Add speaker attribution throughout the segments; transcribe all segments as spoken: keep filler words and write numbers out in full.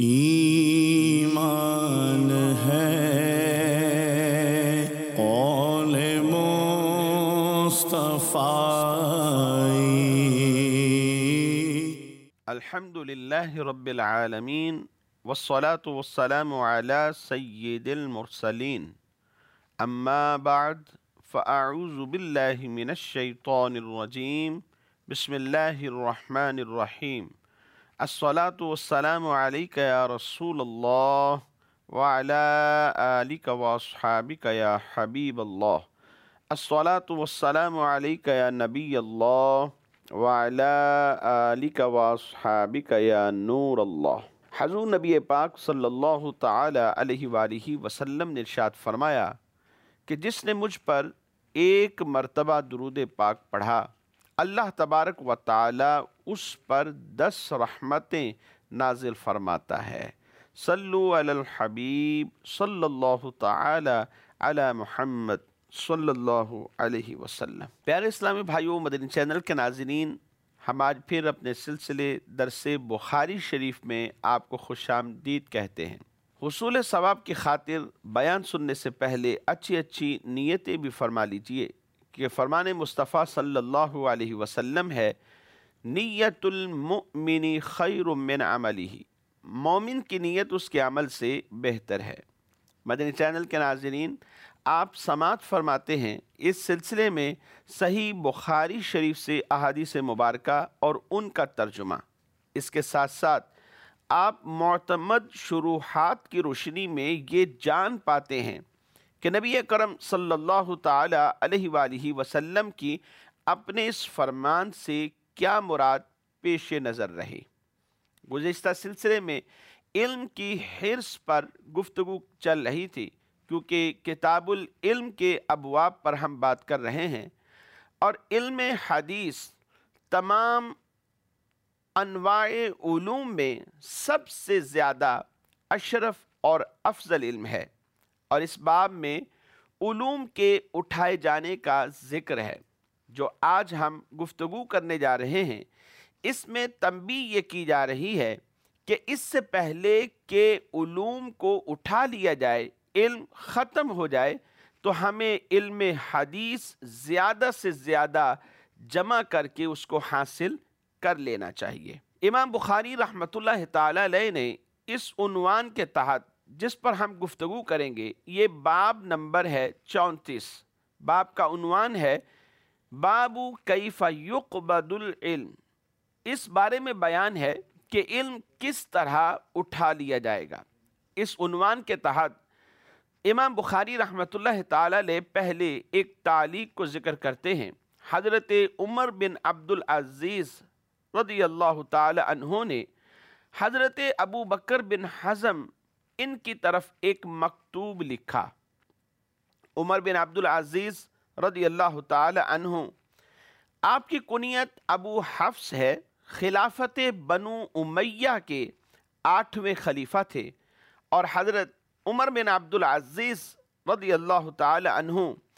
Speaker 1: ایمان ہے قول مصطفی۔
Speaker 2: الحمد للہ رب العالمین والصلاة والسلام علی سید المرسلین، اما بعد فاعوذ باللہ من الشیطان الرجیم، بسم اللہ الرحمن الرحیم۔ الصلاة والسلام علیک یا رسول اللہ وعلی آلک واصحابک یا حبیب اللہ۔ الصلاة والسلام علیک یا نبی اللہ وعلی آلک واصحابک یا نور اللہ۔ حضور نبی پاک صلی اللہ تعالی علیہ وآلہ وسلم نے ارشاد فرمایا کہ جس نے مجھ پر ایک مرتبہ درود پاک پڑھا، اللہ تبارک و تعالی اس پر دس رحمتیں نازل فرماتا ہے۔ صلو علی الحبیب صلی اللہ تعالی علی محمد صلی اللہ علیہ وسلم۔ پیارے اسلامی بھائیوں، مدنی چینل کے ناظرین، ہم آج پھر اپنے سلسلے درس بخاری شریف میں آپ کو خوش آمدید کہتے ہیں۔ حصول ثواب کی خاطر بیان سننے سے پہلے اچھی اچھی نیتیں بھی فرما لیجئے کہ فرمان مصطفیٰ صلی اللہ علیہ وسلم ہے، نیت المؤمن خیر من عملہ، مومن کی نیت اس کے عمل سے بہتر ہے۔ مدنی چینل کے ناظرین، آپ سماعت فرماتے ہیں اس سلسلے میں صحیح بخاری شریف سے احادیث مبارکہ اور ان کا ترجمہ، اس کے ساتھ ساتھ آپ معتمد شروحات کی روشنی میں یہ جان پاتے ہیں کہ نبی کرم صلی اللہ تعالی علیہ وآلہ وسلم کی اپنے اس فرمان سے کیا مراد پیش نظر رہی۔ گزشتہ سلسلے میں علم کی حرص پر گفتگو چل رہی تھی، کیونکہ کتاب العلم کے ابواب پر ہم بات کر رہے ہیں، اور علم حدیث تمام انواع علوم میں سب سے زیادہ اشرف اور افضل علم ہے، اور اس باب میں علوم کے اٹھائے جانے کا ذکر ہے۔ جو آج ہم گفتگو کرنے جا رہے ہیں، اس میں تنبیہ یہ کی جا رہی ہے کہ اس سے پہلے کہ علوم کو اٹھا لیا جائے، علم ختم ہو جائے، تو ہمیں علم حدیث زیادہ سے زیادہ جمع کر کے اس کو حاصل کر لینا چاہیے۔ امام بخاری رحمۃ اللہ تعالی علیہ نے اس عنوان کے تحت جس پر ہم گفتگو کریں گے، یہ باب نمبر ہے چونتیس۔ باب کا عنوان ہے باب کیف یقبض العلم۔ اس بارے میں بیان ہے کہ علم کس طرح اٹھا لیا جائے گا۔ اس عنوان کے تحت امام بخاری رحمۃ اللہ تعالی علیہ پہلے ایک تعلیق کو ذکر کرتے ہیں۔ حضرت عمر بن عبد العزیز رضی اللہ تعالی عنہ نے حضرت ابو بکر بن حزم ان کی طرف ایک مکتوب لکھا۔ عمر بن عبد العزیز رضی اللہ تعالی عنہ، آپ کی کنیت ابو حفص ہے، خلافت بنو امیہ کے آٹھویں خلیفہ تھے، اور حضرت عمر بن عبد العزیز رضی اللہ تعالی عنہ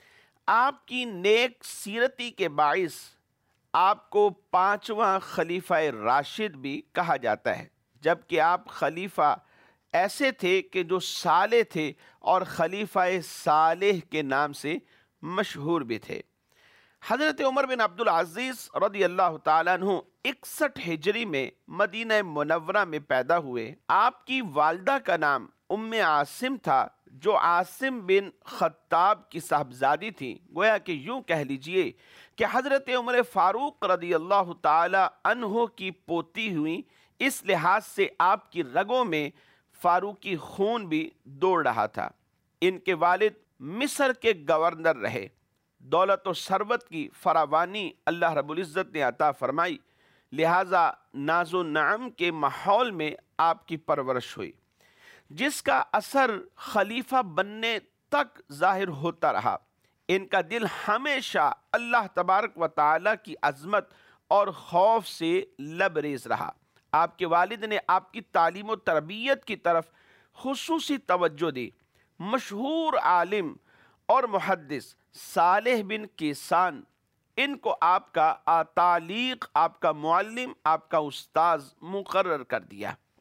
Speaker 2: آپ کی نیک سیرتی کے باعث آپ کو پانچواں خلیفہ راشد بھی کہا جاتا ہے، جبکہ آپ خلیفہ ایسے تھے کہ جو صالح تھے اور خلیفہ صالح کے نام سے مشہور بھی تھے۔ حضرت عمر بن عبد العزیز رضی اللہ تعالیٰ عنہ اکسٹھ ہجری میں مدینہ منورہ میں پیدا ہوئے۔ آپ کی والدہ کا نام ام عاصم تھا، جو عاصم بن خطاب کی صاحبزادی تھی۔ گویا کہ یوں کہہ لیجئے کہ حضرت عمر فاروق رضی اللہ تعالی عنہ کی پوتی ہوئی، اس لحاظ سے آپ کی رگوں میں فاروقی خون بھی دوڑ رہا تھا۔ ان کے والد مصر کے گورنر رہے۔ دولت و ثروت کی فراوانی اللہ رب العزت نے عطا فرمائی، لہٰذا ناز و نعم کے ماحول میں آپ کی پرورش ہوئی، جس کا اثر خلیفہ بننے تک ظاہر ہوتا رہا۔ ان کا دل ہمیشہ اللہ تبارک و تعالیٰ کی عظمت اور خوف سے لبریز رہا۔ آپ کے والد نے آپ کی تعلیم و تربیت کی طرف خصوصی توجہ دی۔ مشہور عالم اور محدث صالح بن کیسان، ان کو آپ کا تعلیق، آپ کا معلم، آپ کا استاذ مقرر کر دیا۔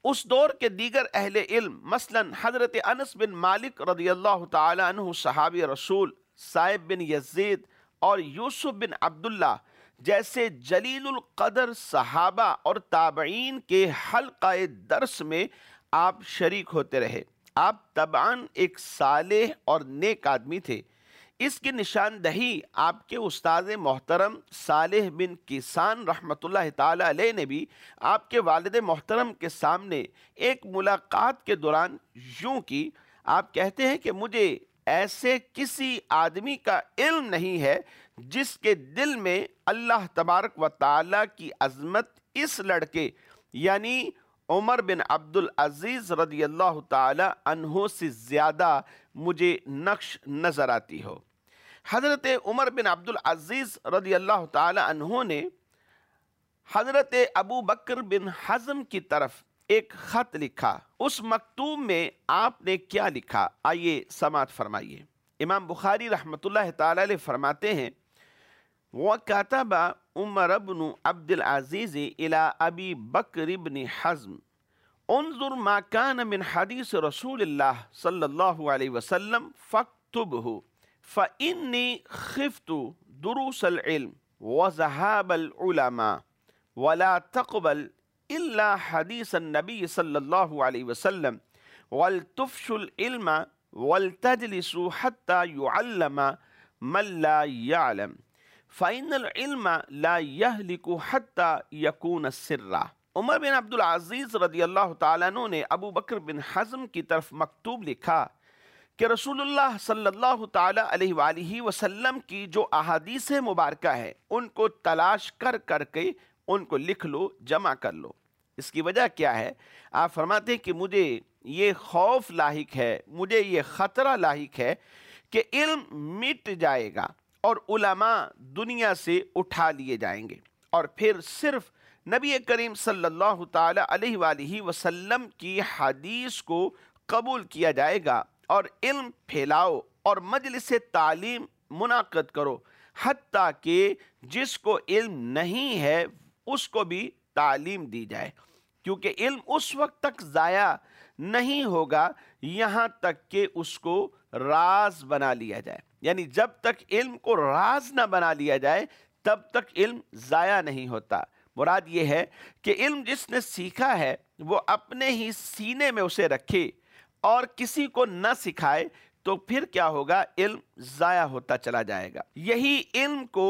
Speaker 2: اس دور کے دیگر اہل علم مثلاً حضرت انس بن مالک رضی اللہ تعالی عنہ صحابی رسول، صائب بن یزید اور یوسف بن عبداللہ جیسے جلیل القدر صحابہ اور تابعین کے حلقہ درس میں آپ شریک ہوتے رہے۔ آپ طبعاً ایک صالح اور نیک آدمی تھے۔ اس کی نشاندہی آپ کے استاد محترم صالح بن کیسان رحمۃ اللہ تعالی علیہ نے بھی آپ کے والد محترم کے سامنے ایک ملاقات کے دوران یوں کی۔ آپ کہتے ہیں کہ مجھے ایسے کسی آدمی کا علم نہیں ہے جس کے دل میں اللہ تبارک و تعالی کی عظمت اس لڑکے یعنی عمر بن عبد العزیز رضی اللہ تعالی عنہ سے زیادہ مجھے نقش نظر آتی ہو۔ حضرت عمر بن عبد العزیز رضی اللہ تعالی عنہ نے حضرت ابو بکر بن حزم کی طرف ایک خط لکھا۔ اس مکتوب میں آپ نے کیا لکھا، آئیے سماعت فرمائیے۔ امام بخاری رحمۃ اللہ تعالی علیہ فرماتے ہیں وَكَتَبَ عمر بن عبد العزیز إلى أبي بكر بن حزم انظر ما كان من حديث رسول الله صلى الله عليه وسلم فاكتبه فإني خفت دروس العلم وذهاب العلماء ولا تقبل إلا حديث النبي صلى الله عليه وسلم ولتفشوا العلم ولتجلسوا حتى يعلم من لا يعلم فَإِنَّ الْعِلْمَ لَا يَهْلِكُ حَتَّى يَكُونَ السِّرَّ۔ عمر بن عبد العزیز رضی اللہ تعالیٰ عنہ نے ابو بکر بن حزم کی طرف مکتوب لکھا کہ رسول اللہ صلی اللہ تعالیٰ علیہ وآلہ وسلم کی جو احادیث مبارکہ ہے ان کو تلاش کر کر کے ان کو لکھ لو، جمع کر لو۔ اس کی وجہ کیا ہے؟ آپ فرماتے ہیں کہ مجھے یہ خوف لاحق ہے، مجھے یہ خطرہ لاحق ہے کہ علم مٹ جائے گا اور علماء دنیا سے اٹھا لیے جائیں گے، اور پھر صرف نبی کریم صلی اللہ تعالی علیہ وآلہ وسلم کی حدیث کو قبول کیا جائے گا، اور علم پھیلاؤ اور مجلس تعلیم منعقد کرو، حتیٰ کہ جس کو علم نہیں ہے اس کو بھی تعلیم دی جائے، کیونکہ علم اس وقت تک ضائع نہیں ہوگا یہاں تک کہ اس کو راز بنا لیا جائے۔ یعنی جب تک علم کو راز نہ بنا لیا جائے تب تک علم ضائع نہیں ہوتا۔ مراد یہ ہے کہ علم جس نے سیکھا ہے وہ اپنے ہی سینے میں اسے رکھے اور کسی کو نہ سکھائے تو پھر کیا ہوگا؟ علم ضائع ہوتا چلا جائے گا۔ یہی علم کو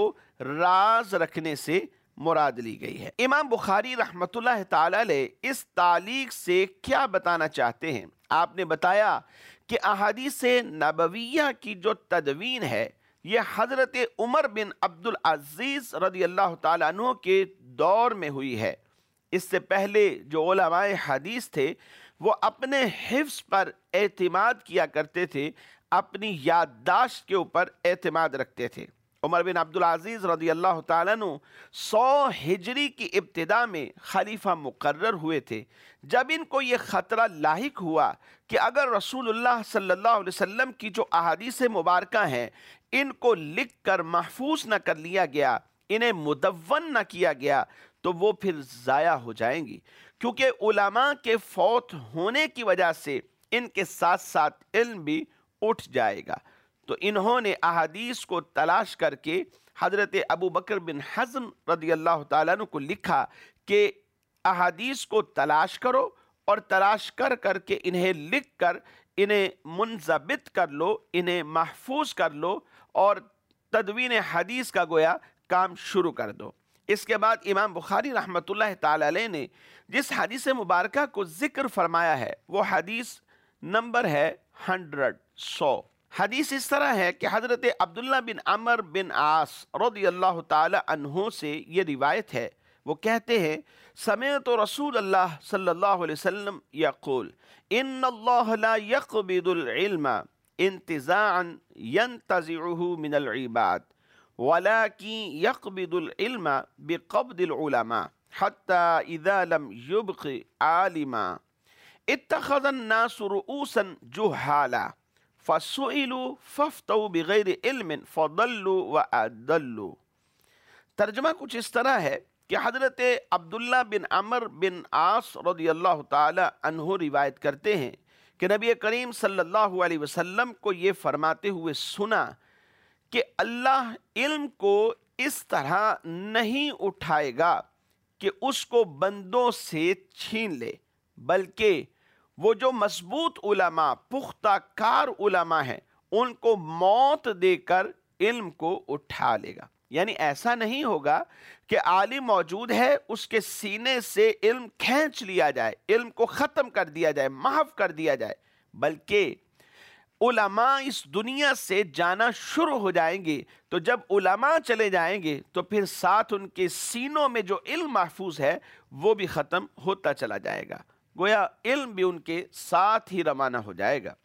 Speaker 2: راز رکھنے سے مراد لی گئی ہے۔ امام بخاری رحمۃ اللہ تعالی علیہ اس تعلیق سے کیا بتانا چاہتے ہیں؟ آپ نے بتایا کہ احادیث نبویہ کی جو تدوین ہے یہ حضرت عمر بن عبد العزیز رضی اللہ تعالیٰ عنہ کے دور میں ہوئی ہے۔ اس سے پہلے جو علماء حدیث تھے وہ اپنے حفظ پر اعتماد کیا کرتے تھے، اپنی یادداشت کے اوپر اعتماد رکھتے تھے۔ عمر بن عبد العزیز رضی اللہ تعالیٰ عنہ سو ہجری کی ابتدا میں خلیفہ مقرر ہوئے تھے۔ جب ان کو یہ خطرہ لاحق ہوا کہ اگر رسول اللہ صلی اللہ علیہ وسلم کی جو احادیث مبارکہ ہیں ان کو لکھ کر محفوظ نہ کر لیا گیا، انہیں مدون نہ کیا گیا تو وہ پھر ضائع ہو جائیں گی، کیونکہ علماء کے فوت ہونے کی وجہ سے ان کے ساتھ ساتھ علم بھی اٹھ جائے گا۔ تو انہوں نے احادیث کو تلاش کر کے حضرت ابو بکر بن حزم رضی اللہ تعالیٰ عنہ کو لکھا کہ احادیث کو تلاش کرو اور تلاش کر کر کے انہیں لکھ کر انہیں منضبط کر لو، انہیں محفوظ کر لو اور تدوین حدیث کا گویا کام شروع کر دو۔ اس کے بعد امام بخاری رحمۃ اللہ تعالی علیہ نے جس حدیث مبارکہ کو ذکر فرمایا ہے وہ حدیث نمبر ہے ہنڈرڈ سو۔ حدیث اس طرح ہے کہ حضرت عبداللہ بن عمر بن عاص رضی اللہ تعالی عنہ سے یہ روایت ہے، وہ کہتے ہیں سمعت رسول اللہ صلی اللہ علیہ وسلم یقول ان اللہ لا يقبض العلم انتزاعا ينتزعه من العباد ولكن يقبض العلم بقبض العلماء حتى اذا لم يبق عالما اتخذ الناس رؤوسا جهالا فسئلوا فافتوا بغیر علم فضلوا واضلوا۔ ترجمہ کچھ اس طرح ہے کہ حضرت عبداللہ بن عمر بن عاص رضی اللہ تعالی عنہ روایت کرتے ہیں کہ نبی کریم صلی اللہ علیہ وسلم کو یہ فرماتے ہوئے سنا کہ اللہ علم کو اس طرح نہیں اٹھائے گا کہ اس کو بندوں سے چھین لے، بلکہ وہ جو مضبوط علماء، پختہ کار علماء ہیں، ان کو موت دے کر علم کو اٹھا لے گا۔ یعنی ایسا نہیں ہوگا کہ عالم موجود ہے، اس کے سینے سے علم کھینچ لیا جائے، علم کو ختم کر دیا جائے، محو کر دیا جائے، بلکہ علماء اس دنیا سے جانا شروع ہو جائیں گے۔ تو جب علماء چلے جائیں گے تو پھر ساتھ ان کے سینوں میں جو علم محفوظ ہے وہ بھی ختم ہوتا چلا جائے گا، گویا علم بھی ان کے ساتھ ہی روانہ ہو جائے گا،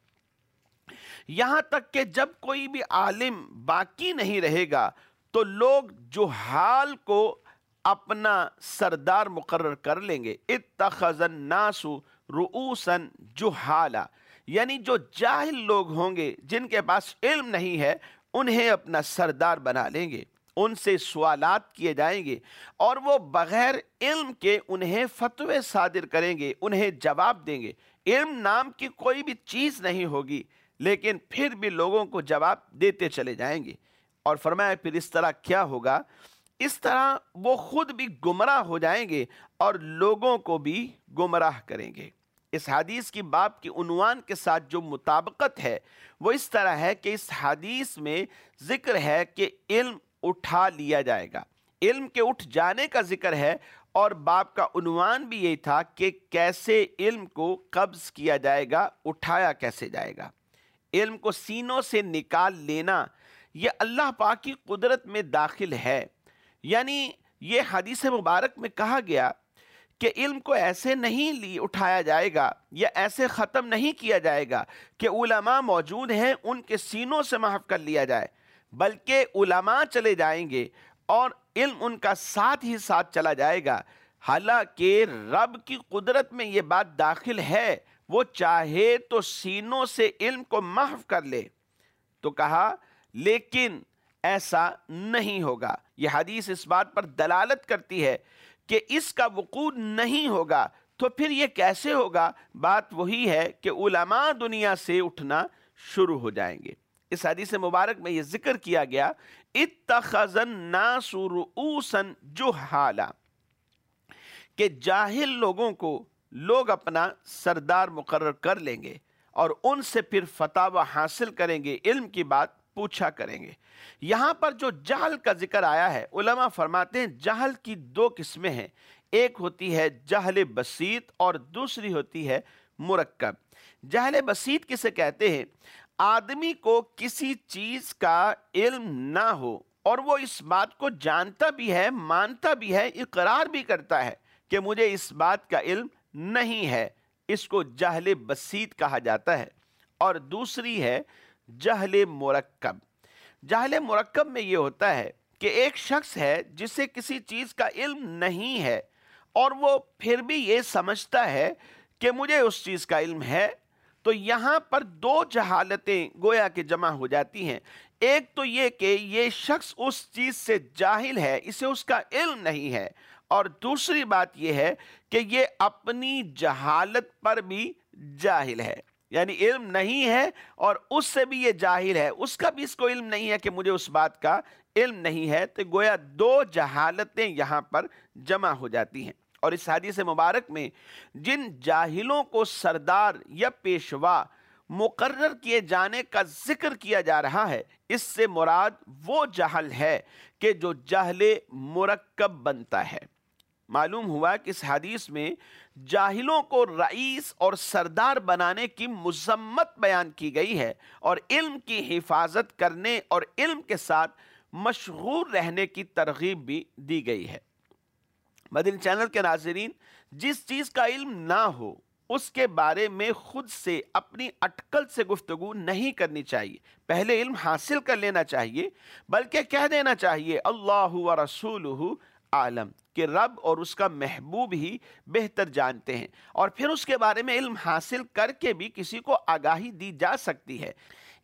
Speaker 2: یہاں تک کہ جب کوئی بھی عالم باقی نہیں رہے گا تو لوگ جہال کو اپنا سردار مقرر کر لیں گے۔ اتخذ الناس رؤوسا جہالا، یعنی جو جاہل لوگ ہوں گے، جن کے پاس علم نہیں ہے، انہیں اپنا سردار بنا لیں گے، ان سے سوالات کیے جائیں گے اور وہ بغیر علم کے انہیں فتوے صادر کریں گے، انہیں جواب دیں گے۔ علم نام کی کوئی بھی چیز نہیں ہوگی، لیکن پھر بھی لوگوں کو جواب دیتے چلے جائیں گے۔ اور فرمایا پھر اس طرح کیا ہوگا؟ اس طرح وہ خود بھی گمراہ ہو جائیں گے اور لوگوں کو بھی گمراہ کریں گے۔ اس حدیث کی باب کی عنوان کے ساتھ جو مطابقت ہے وہ اس طرح ہے کہ اس حدیث میں ذکر ہے کہ علم اٹھا لیا جائے گا، علم کے اٹھ جانے کا ذکر ہے، اور باب کا عنوان بھی یہی تھا کہ کیسے علم کو قبض کیا جائے گا، اٹھایا کیسے جائے گا۔ علم کو سینوں سے نکال لینا یہ اللہ پاک کی قدرت میں داخل ہے، یعنی یہ حدیث مبارک میں کہا گیا کہ علم کو ایسے نہیں لی اٹھایا جائے گا یا ایسے ختم نہیں کیا جائے گا کہ علماء موجود ہیں ان کے سینوں سے محو کر لیا جائے، بلکہ علماء چلے جائیں گے اور علم ان کا ساتھ ہی ساتھ چلا جائے گا۔ حالانکہ رب کی قدرت میں یہ بات داخل ہے، وہ چاہے تو سینوں سے علم کو محو کر لے، تو کہا لیکن ایسا نہیں ہوگا۔ یہ حدیث اس بات پر دلالت کرتی ہے کہ اس کا وقوع نہیں ہوگا، تو پھر یہ کیسے ہوگا؟ بات وہی ہے کہ علماء دنیا سے اٹھنا شروع ہو جائیں گے۔ اس حدیث مبارک میں یہ ذکر کیا گیا اتخذ الناس رؤوسا جہالا، کہ جاہل لوگوں کو لوگ اپنا سردار مقرر کر لیں گے اور ان سے پھر فتاوی حاصل کریں گے، علم کی بات پوچھا کریں گے۔ یہاں پر جو جہل کا ذکر آیا ہے، علماء فرماتے ہیں جہل کی دو قسمیں ہیں، ایک ہوتی ہے جہل بسیط اور دوسری ہوتی ہے مرکب۔ جہل بسیط کسے کہتے ہیں؟ آدمی کو کسی چیز کا علم نہ ہو اور وہ اس بات کو جانتا بھی ہے، مانتا بھی ہے، اقرار بھی کرتا ہے کہ مجھے اس بات کا علم نہیں ہے، اس کو جہل بسیط کہا جاتا ہے۔ اور دوسری ہے جہل مرکب۔ جہل مرکب میں یہ ہوتا ہے کہ ایک شخص ہے جسے کسی چیز کا علم نہیں ہے اور وہ پھر بھی یہ سمجھتا ہے کہ مجھے اس چیز کا علم ہے، تو یہاں پر دو جہالتیں گویا کہ جمع ہو جاتی ہیں۔ ایک تو یہ کہ یہ شخص اس چیز سے جاہل ہے، اسے اس کا علم نہیں ہے، اور دوسری بات یہ ہے کہ یہ اپنی جہالت پر بھی جاہل ہے، یعنی علم نہیں ہے اور اس سے بھی یہ جاہل ہے، اس کا بھی اس کو علم نہیں ہے کہ مجھے اس بات کا علم نہیں ہے، تو گویا دو جہالتیں یہاں پر جمع ہو جاتی ہیں۔ اور اس حدیث مبارک میں جن جاہلوں کو سردار یا پیشوا مقرر کیے جانے کا ذکر کیا جا رہا ہے، اس سے مراد وہ جہل ہے کہ جو جہل مرکب بنتا ہے۔ معلوم ہوا کہ اس حدیث میں جاہلوں کو رئیس اور سردار بنانے کی مذمت بیان کی گئی ہے اور علم کی حفاظت کرنے اور علم کے ساتھ مشغول رہنے کی ترغیب بھی دی گئی ہے۔ مدنی چینل کے ناظرین، جس چیز کا علم نہ ہو اس کے بارے میں خود سے اپنی اٹکل سے گفتگو نہیں کرنی چاہیے، پہلے علم حاصل کر لینا چاہیے، بلکہ کہہ دینا چاہیے اللہ و رسولہ عالم، کہ رب اور اس کا محبوب ہی بہتر جانتے ہیں، اور پھر اس کے بارے میں علم حاصل کر کے بھی کسی کو آگاہی دی جا سکتی ہے۔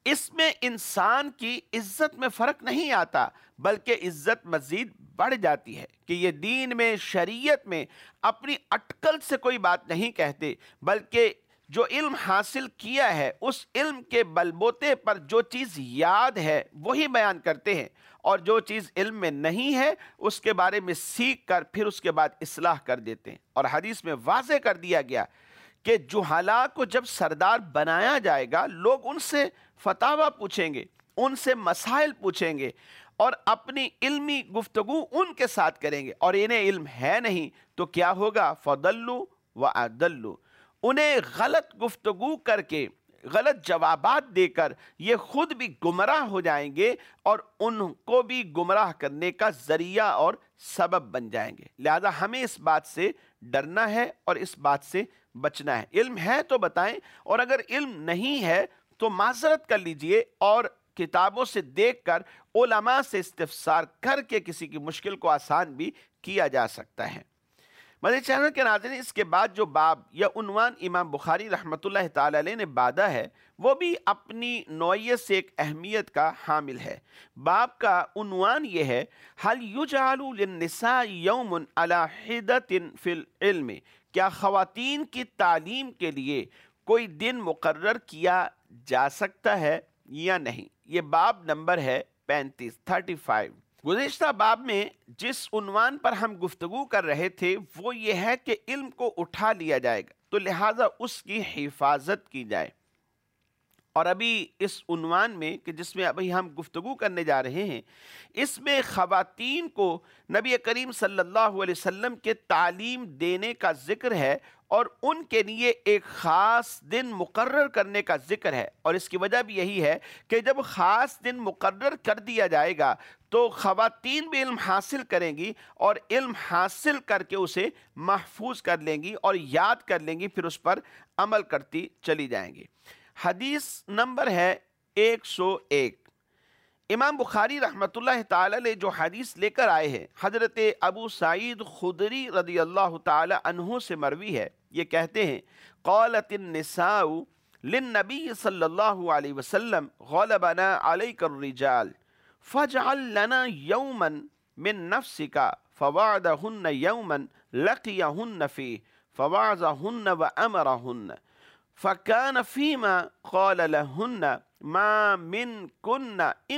Speaker 2: اس میں انسان کی عزت میں فرق نہیں آتا، بلکہ عزت مزید بڑھ جاتی ہے کہ یہ دین میں، شریعت میں اپنی اٹکل سے کوئی بات نہیں کہتے، بلکہ جو علم حاصل کیا ہے اس علم کے بلبوتے پر جو چیز یاد ہے وہی بیان کرتے ہیں، اور جو چیز علم میں نہیں ہے اس کے بارے میں سیکھ کر پھر اس کے بعد اصلاح کر دیتے ہیں۔ اور حدیث میں واضح کر دیا گیا کہ جہالا کو جب سردار بنایا جائے گا، لوگ ان سے فتاویٰ پوچھیں گے، ان سے مسائل پوچھیں گے، اور اپنی علمی گفتگو ان کے ساتھ کریں گے، اور انہیں علم ہے نہیں تو کیا ہوگا؟ فَضَلُّوا وَأَضَلُّوا، انہیں غلط گفتگو کر کے، غلط جوابات دے کر یہ خود بھی گمراہ ہو جائیں گے اور ان کو بھی گمراہ کرنے کا ذریعہ اور سبب بن جائیں گے۔ لہذا ہمیں اس بات سے ڈرنا ہے اور اس بات سے بچنا ہے۔ علم ہے تو بتائیں، اور اگر علم نہیں ہے تو معذرت کر لیجئے اور کتابوں سے دیکھ کر، علماء سے استفسار کر کے کسی کی مشکل کو آسان بھی کیا جا سکتا ہے۔ مدنی چینل کے ناظرین، اس کے بعد جو باب یا عنوان امام بخاری رحمۃ اللہ تعالی علیہ نے باندھا ہے وہ بھی اپنی نوعیت سے ایک اہمیت کا حامل ہے۔ باب کا عنوان یہ ہے، هل يجعل للنساء يوم على حدة في العلم، کیا خواتین کی تعلیم کے لیے کوئی دن مقرر کیا جا سکتا ہے یا نہیں؟ یہ باب نمبر ہے پینتیس، تھرٹی فائیو۔ گزشتہ باب میں جس عنوان پر ہم گفتگو کر رہے تھے وہ یہ ہے کہ علم کو اٹھا لیا جائے گا تو لہٰذا اس کی حفاظت کی جائے، اور ابھی اس عنوان میں کہ جس میں ابھی ہم گفتگو کرنے جا رہے ہیں، اس میں خواتین کو نبی کریم صلی اللہ علیہ وسلم کے تعلیم دینے کا ذکر ہے، اور ان کے لیے ایک خاص دن مقرر کرنے کا ذکر ہے۔ اور اس کی وجہ بھی یہی ہے کہ جب خاص دن مقرر کر دیا جائے گا تو خواتین بھی علم حاصل کریں گی، اور علم حاصل کر کے اسے محفوظ کر لیں گی اور یاد کر لیں گی، پھر اس پر عمل کرتی چلی جائیں گی۔ حدیث نمبر ہے ایک سو ایک۔ امام بخاری رحمۃ اللہ تعالی علیہ جو حدیث لے کر آئے ہیں، حضرت ابو سعید خدری رضی اللہ تعالی عنہ سے مروی ہے۔ یہ کہتے ہیں، قالت النساء للنبی صلی اللہ علیہ وسلم غلبنا علیک الرجال فاجعل لنا یوما من نفسک فوعدہن یوما لقیہن فیہ فوعظہن وامرہن فكان فيما قال لهن ما منكن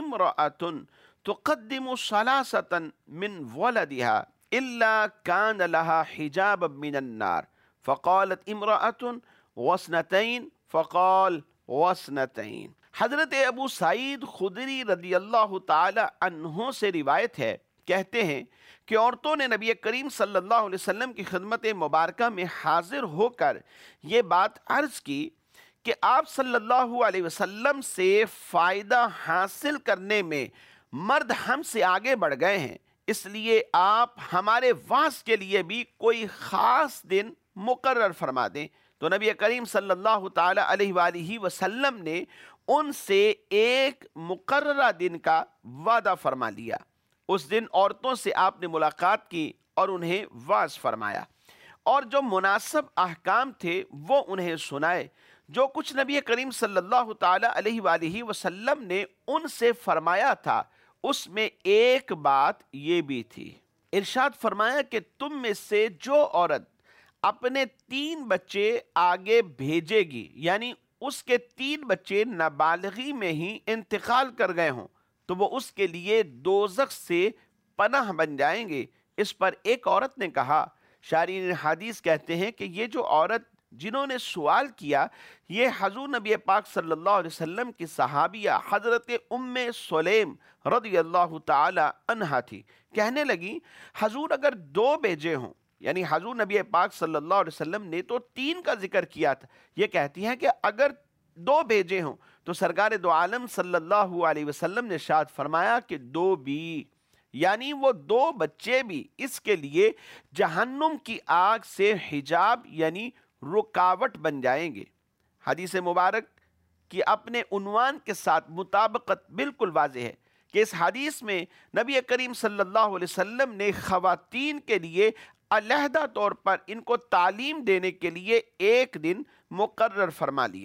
Speaker 2: امرأة تقدم ثلاثة من ولدها إلا كان لها حجابا من النار، فقالت امرأة واثنتين فقال واثنتين۔ حضرت ابو سعید خدری رضی اللہ تعالی عنہ سے روایت ہے، کہتے ہیں کہ عورتوں نے نبی کریم صلی اللہ علیہ وسلم کی خدمت مبارکہ میں حاضر ہو کر یہ بات عرض کی کہ آپ صلی اللہ علیہ وسلم سے فائدہ حاصل کرنے میں مرد ہم سے آگے بڑھ گئے ہیں، اس لیے آپ ہمارے وعظ کے لیے بھی کوئی خاص دن مقرر فرما دیں۔ تو نبی کریم صلی اللہ تعالی علیہ وآلہ وسلم نے ان سے ایک مقررہ دن کا وعدہ فرما لیا۔ اس دن عورتوں سے آپ نے ملاقات کی اور انہیں واعظ فرمایا، اور جو مناسب احکام تھے وہ انہیں سنائے۔ جو کچھ نبی کریم صلی اللہ تعالی علیہ وآلہ وسلم نے ان سے فرمایا تھا اس میں ایک بات یہ بھی تھی، ارشاد فرمایا کہ تم میں سے جو عورت اپنے تین بچے آگے بھیجے گی، یعنی اس کے تین بچے نابالغی میں ہی انتقال کر گئے ہوں، تو وہ اس کے لیے دوزخ سے پناہ بن جائیں گے۔ اس پر ایک عورت نے کہا، شارحین حدیث کہتے ہیں کہ یہ جو عورت جنہوں نے سوال کیا یہ حضور نبی پاک صلی اللہ علیہ وسلم کی صحابیہ حضرت ام سلیم رضی اللہ تعالی عنہا تھی۔ کہنے لگی، حضور اگر دو بیجے ہوں، یعنی حضور نبی پاک صلی اللہ علیہ وسلم نے تو تین کا ذکر کیا تھا، یہ کہتی ہیں کہ اگر دو بھیجے ہوں تو سرکار دو عالم صلی اللہ علیہ وسلم نے ارشاد فرمایا کہ دو بھی، یعنی وہ دو بچے بھی اس کے لیے جہنم کی آگ سے حجاب یعنی رکاوٹ بن جائیں گے۔ حدیث مبارک کی اپنے عنوان کے ساتھ مطابقت بالکل واضح ہے کہ اس حدیث میں نبی کریم صلی اللہ علیہ وسلم نے خواتین کے لیے علیحدہ طور پر ان کو تعلیم دینے کے لیے ایک دن مقرر فرما لیا۔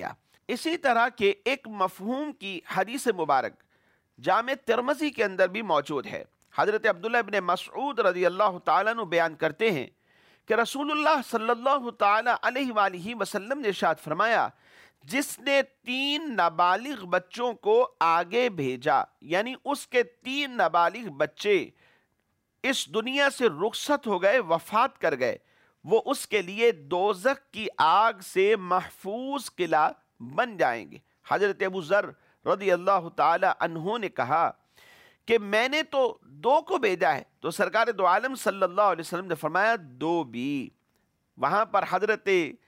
Speaker 2: اسی طرح کے ایک مفہوم کی حدیث مبارک جامع ترمذی کے اندر بھی موجود ہے۔ حضرت عبداللہ ابن مسعود رضی اللہ تعالیٰ عنہ بیان کرتے ہیں کہ رسول اللہ صلی اللہ تعالیٰ علیہ وآلہ وسلم نے ارشاد فرمایا، جس نے تین نابالغ بچوں کو آگے بھیجا، یعنی اس کے تین نابالغ بچے اس دنیا سے رخصت ہو گئے، وفات کر گئے، وہ اس کے لیے دوزخ کی آگ سے محفوظ قلعہ بن جائیں گے۔ حضرت ابو ذر رضی اللہ تعالی عنہ نے کہا کہ میں نے تو دو کو بھیجا ہے، تو سرکار دو عالم صلی اللہ علیہ وسلم نے فرمایا دو بھی۔ وہاں پر حضرت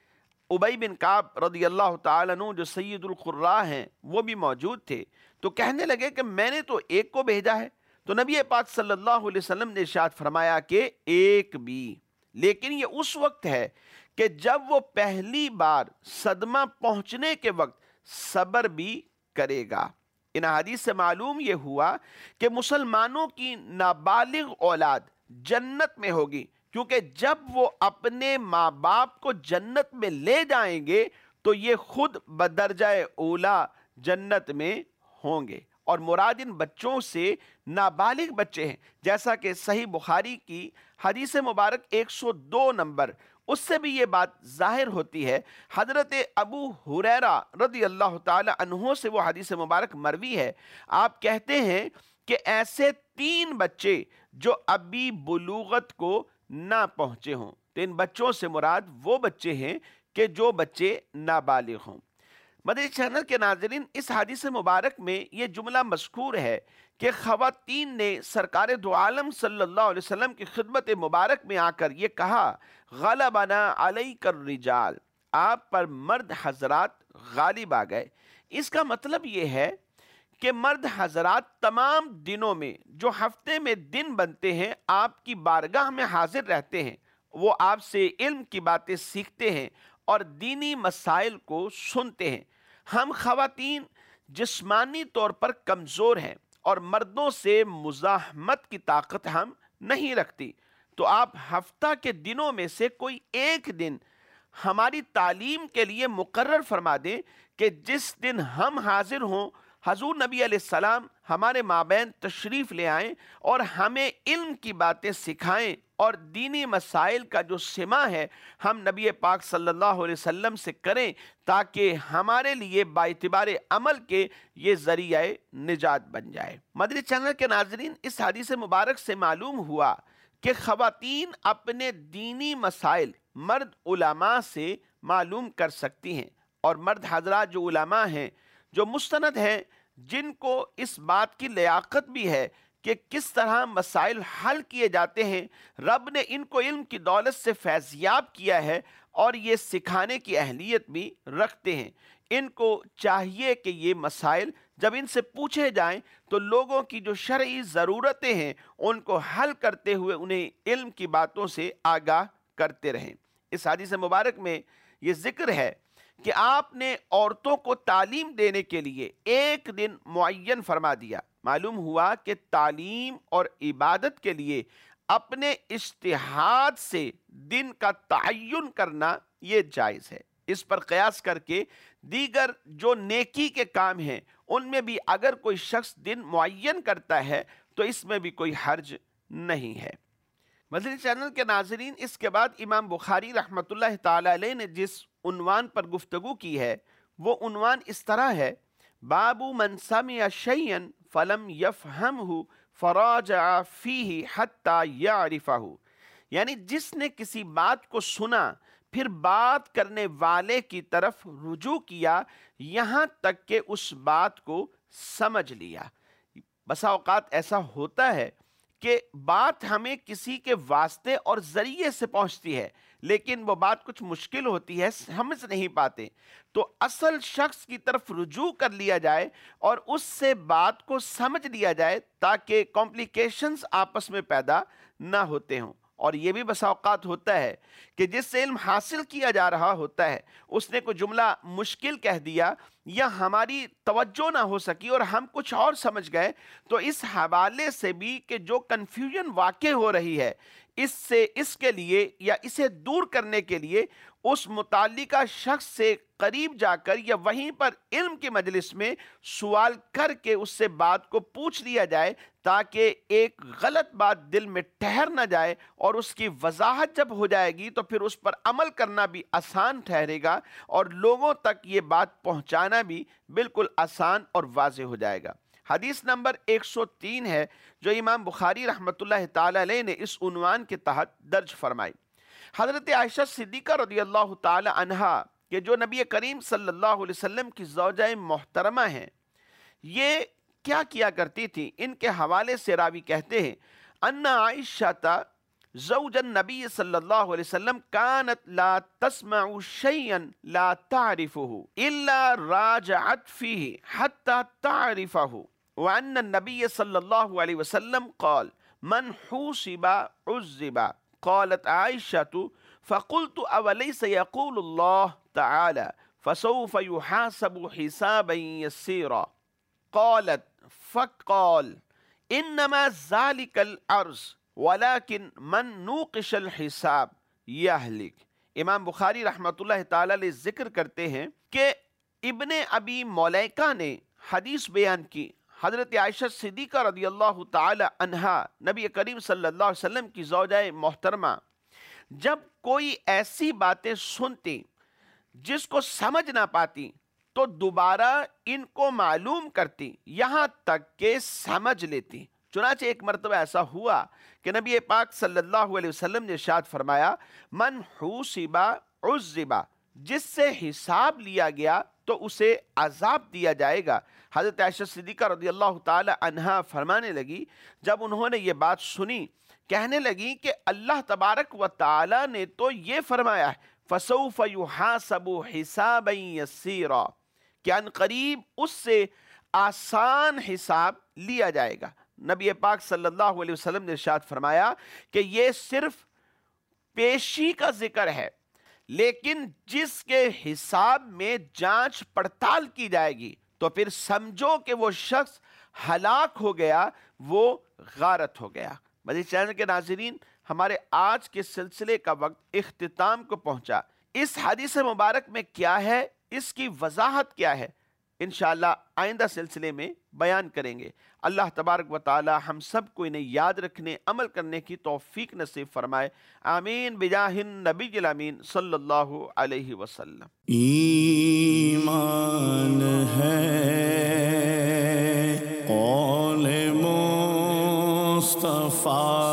Speaker 2: ابی بن کعب رضی اللہ تعالیٰ عنہ جو سید القراء ہیں وہ بھی موجود تھے، تو کہنے لگے کہ میں نے تو ایک کو بھیجا ہے، تو نبی پاک صلی اللہ علیہ وسلم نے ارشاد فرمایا کہ ایک بھی، لیکن یہ اس وقت ہے کہ جب وہ پہلی بار صدمہ پہنچنے کے وقت صبر بھی کرے گا۔ ان حدیث سے معلوم یہ ہوا کہ مسلمانوں کی نابالغ اولاد جنت میں ہوگی، کیونکہ جب وہ اپنے ماں باپ کو جنت میں لے جائیں گے تو یہ خود بدرجہ اولا جنت میں ہوں گے، اور مراد ان بچوں سے نابالغ بچے ہیں، جیسا کہ صحیح بخاری کی حدیث مبارک ایک سو دو نمبر، اس سے بھی یہ بات ظاہر ہوتی ہے۔ حضرت ابو ہریرہ رضی اللہ تعالی عنہ سے وہ حدیث مبارک مروی ہے، آپ کہتے ہیں کہ ایسے تین بچے جو ابھی بلوغت کو نہ پہنچے ہوں، تو ان بچوں سے مراد وہ بچے ہیں کہ جو بچے نابالغ ہوں۔ مدنی چینل کے ناظرین، اس حدیث مبارک میں یہ جملہ مذکور ہے کہ خواتین نے سرکار دو عالم صلی اللہ علیہ وسلم کی خدمت مبارک میں آ کر یہ کہا، غلبنا علیک الرجال، آپ پر مرد حضرات غالب آ گئے۔ اس کا مطلب یہ ہے کہ مرد حضرات تمام دنوں میں جو ہفتے میں دن بنتے ہیں آپ کی بارگاہ میں حاضر رہتے ہیں، وہ آپ سے علم کی باتیں سیکھتے ہیں اور دینی مسائل کو سنتے ہیں۔ ہم خواتین جسمانی طور پر کمزور ہیں اور مردوں سے مزاحمت کی طاقت ہم نہیں رکھتی، تو آپ ہفتہ کے دنوں میں سے کوئی ایک دن ہماری تعلیم کے لیے مقرر فرما دیں کہ جس دن ہم حاضر ہوں حضور نبی علیہ السلام ہمارے مابین تشریف لے آئیں اور ہمیں علم کی باتیں سکھائیں، اور دینی مسائل کا جو سماع ہے ہم نبی پاک صلی اللہ علیہ وسلم سے کریں، تاکہ ہمارے لیے باعتبار عمل کے یہ ذریعہ نجات بن جائے۔ مدنی چینل کے ناظرین، اس حدیث مبارک سے معلوم ہوا کہ خواتین اپنے دینی مسائل مرد علماء سے معلوم کر سکتی ہیں، اور مرد حضرات جو علماء ہیں، جو مستند ہیں، جن کو اس بات کی لیاقت بھی ہے کہ کس طرح مسائل حل کیے جاتے ہیں، رب نے ان کو علم کی دولت سے فیضیاب کیا ہے اور یہ سکھانے کی اہلیت بھی رکھتے ہیں۔ ان کو چاہیے کہ یہ مسائل جب ان سے پوچھے جائیں تو لوگوں کی جو شرعی ضرورتیں ہیں ان کو حل کرتے ہوئے انہیں علم کی باتوں سے آگاہ کرتے رہیں۔ اس حدیث مبارک میں یہ ذکر ہے کہ آپ نے عورتوں کو تعلیم دینے کے لیے ایک دن معین فرما دیا۔ معلوم ہوا کہ تعلیم اور عبادت کے لیے اپنے اجتہاد سے دن کا تعین کرنا یہ جائز ہے۔ اس پر قیاس کر کے دیگر جو نیکی کے کام ہیں ان میں بھی اگر کوئی شخص دن معین کرتا ہے تو اس میں بھی کوئی حرج نہیں ہے۔ مدنی چینل کے ناظرین، اس کے بعد امام بخاری رحمۃ اللہ تعالی علیہ نے جس عنوان پر گفتگو کی ہے وہ عنوان اس طرح ہے، باب من سمع شیئا فلم یفہمہ فراجع فیہ حتی یعرفہ، یعنی جس نے کسی بات کو سنا پھر بات کرنے والے کی طرف رجوع کیا یہاں تک کہ اس بات کو سمجھ لیا۔ بسا اوقات ایسا ہوتا ہے کہ بات ہمیں کسی کے واسطے اور ذریعے سے پہنچتی ہے، لیکن وہ بات کچھ مشکل ہوتی ہے، سمجھ نہیں پاتے، تو اصل شخص کی طرف رجوع کر لیا جائے اور اس سے بات کو سمجھ لیا جائے تاکہ کمپلیکیشنز آپس میں پیدا نہ ہوتے ہوں۔ اور یہ بھی بسا اوقات ہوتا ہے کہ جس سے علم حاصل کیا جا رہا ہوتا ہے اس نے کوئی جملہ مشکل کہہ دیا یا ہماری توجہ نہ ہو سکی اور ہم کچھ اور سمجھ گئے، تو اس حوالے سے بھی کہ جو کنفیوژن واقع ہو رہی ہے اس سے اس کے لیے یا اسے دور کرنے کے لیے اس متعلقہ شخص سے قریب جا کر یا وہیں پر علم کی مجلس میں سوال کر کے اس سے بات کو پوچھ لیا جائے، تاکہ ایک غلط بات دل میں ٹھہر نہ جائے، اور اس کی وضاحت جب ہو جائے گی تو پھر اس پر عمل کرنا بھی آسان ٹھہرے گا، اور لوگوں تک یہ بات پہنچانا بھی بالکل آسان اور واضح ہو جائے گا۔ حدیث نمبر ایک سو تین ہے جو امام بخاری رحمۃ اللہ تعالی علیہ نے اس عنوان کے تحت درج فرمائی۔ حضرت عائشہ صدیقہ رضی اللہ تعالی عنہا کہ جو نبی کریم صلی اللہ علیہ وسلم کی زوجہ محترمہ ہیں، یہ کیا کیا کرتی تھی؟ ان کے حوالے سے راوی کہتے ہیں ان عائشہ زوج النبی صلی اللہ علیہ وسلم كانت لا تسمع شيئا لا تعرفه الا راجعت فيه حتى تعرفه، وان النبي صلی اللہ علیہ وسلم قال من حوسب عذب۔ قالت عائشة فقلت اوليس يقول الله تعالى فسوف يحاسب حسابا يسيرا؟ قالت فقال انما ذلك العرض ولیکن من نوقش الحساب یہلک۔ امام بخاری رحمۃ اللہ تعالی علیہ ذکر کرتے ہیں کہ ابن ابی ملیکہ نے حدیث بیان کی، حضرت عائشہ صدیقہ رضی اللہ تعالی عنہا نبی کریم صلی اللہ علیہ وسلم کی زوجہ محترمہ جب کوئی ایسی باتیں سنتی جس کو سمجھ نہ پاتی تو دوبارہ ان کو معلوم کرتی یہاں تک کہ سمجھ لیتی۔ چنانچہ ایک مرتبہ ایسا ہوا کہ نبی پاک صلی اللہ علیہ وسلم نے ارشاد فرمایا من حوسب عذب، جس سے حساب لیا گیا تو اسے عذاب دیا جائے گا۔ حضرت عائشہ صدیقہ رضی اللہ تعالی عنہا فرمانے لگی، جب انہوں نے یہ بات سنی کہنے لگی کہ اللہ تبارک و تعالی نے تو یہ فرمایا ہے فسوف یحاسب حسابا یسیرا، کہ ان قریب اس سے آسان حساب لیا جائے گا۔ نبی پاک صلی اللہ علیہ وسلم نے ارشاد فرمایا کہ یہ صرف پیشی کا ذکر ہے، لیکن جس کے حساب میں جانچ پڑتال کی جائے گی تو پھر سمجھو کہ وہ شخص ہلاک ہو گیا، وہ غارت ہو گیا۔ مزید چینل کے ناظرین، ہمارے آج کے سلسلے کا وقت اختتام کو پہنچا۔ اس حدیث مبارک میں کیا ہے، اس کی وضاحت کیا ہے، انشاءاللہ آئندہ سلسلے میں بیان کریں گے۔ اللہ تبارک و تعالی ہم سب کو انہیں یاد رکھنے، عمل کرنے کی توفیق نصیب فرمائے، آمین بجاہ النبی الامین صلی اللہ علیہ وسلم۔
Speaker 1: ایمان ہے قول مصطفیٰ